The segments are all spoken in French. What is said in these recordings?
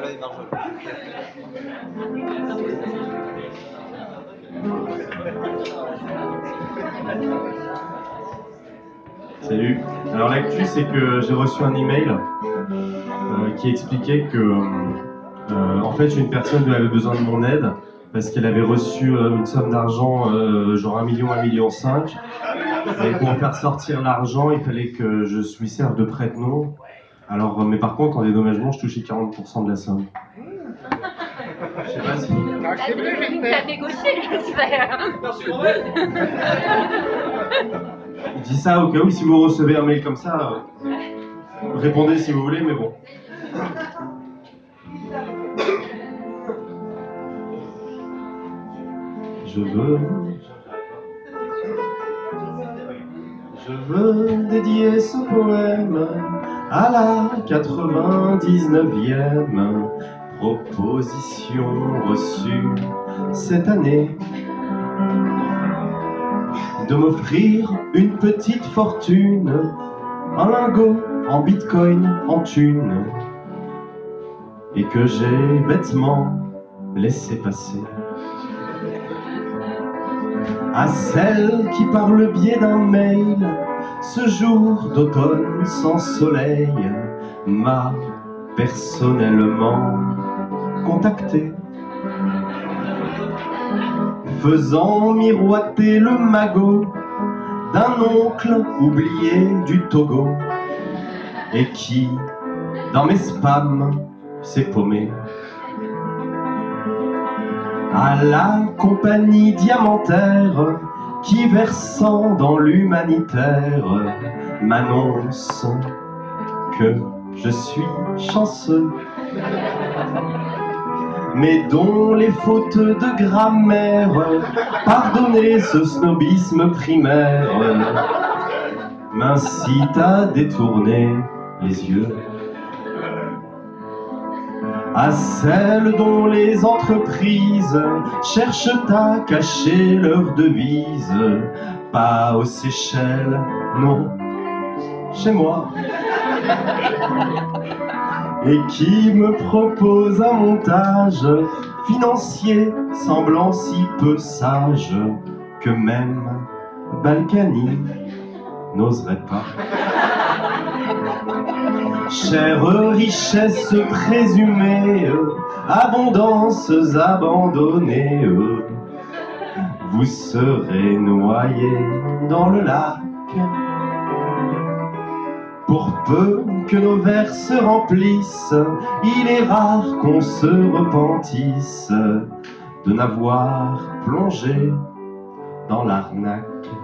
Salut. Alors l'actu, c'est que j'ai reçu un email qui expliquait que en fait une personne avait besoin de mon aide parce qu'elle avait reçu une somme d'argent genre 1 million, 1,5 million. Et pour faire sortir l'argent, il fallait que je lui serve de prête-nom. Alors, mais par contre, en dédommagement, je touchais 40% de la somme. Je sais pas si... T'as négocié, j'espère. Je dis ça au cas où, si vous recevez un mail comme ça, répondez si vous voulez, mais bon. Je veux dédier ce poème à la 99e proposition reçue cette année de m'offrir une petite fortune, un lingot en bitcoin, en thune, et que j'ai bêtement laissé passer. À celle qui, par le biais d'un mail, ce jour d'automne sans soleil, m'a personnellement contacté, faisant miroiter le magot d'un oncle oublié du Togo, et qui, dans mes spams, s'est paumé. À la compagnie diamantaire qui, versant dans l'humanitaire, m'annonce que je suis chanceux, mais dont les fautes de grammaire, pardonnez ce snobisme primaire, m'incitent à détourner les yeux. À celles dont les entreprises cherchent à cacher leurs devises, pas aux Seychelles, non, chez moi, et qui me proposent un montage financier semblant si peu sage que même Balkany n'oserait pas. Chère richesse présumée, abondances abandonnées, vous serez noyés dans le lac. Pour peu que nos verres se remplissent, il est rare qu'on se repentisse de n'avoir plongé dans l'arnaque.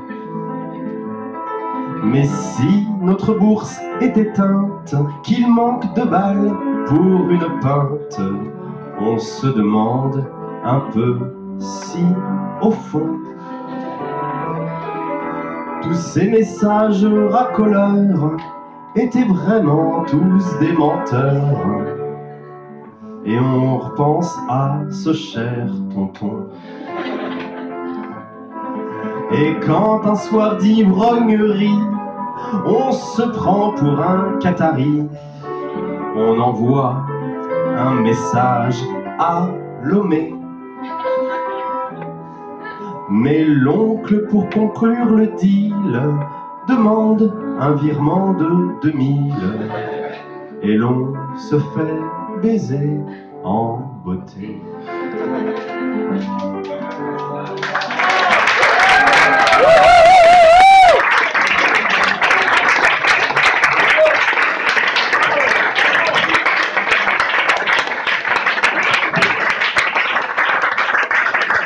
Mais si notre bourse est éteinte, qu'il manque de balles pour une pinte, on se demande un peu si, au fond, tous ces messages racoleurs étaient vraiment tous des menteurs. Et on repense à ce cher tonton. Et quand un soir d'ivrognerie, on se prend pour un Qatari, on envoie un message à Lomé. Mais l'oncle, pour conclure le deal, demande un virement de 2000, et l'on se fait baiser en beauté.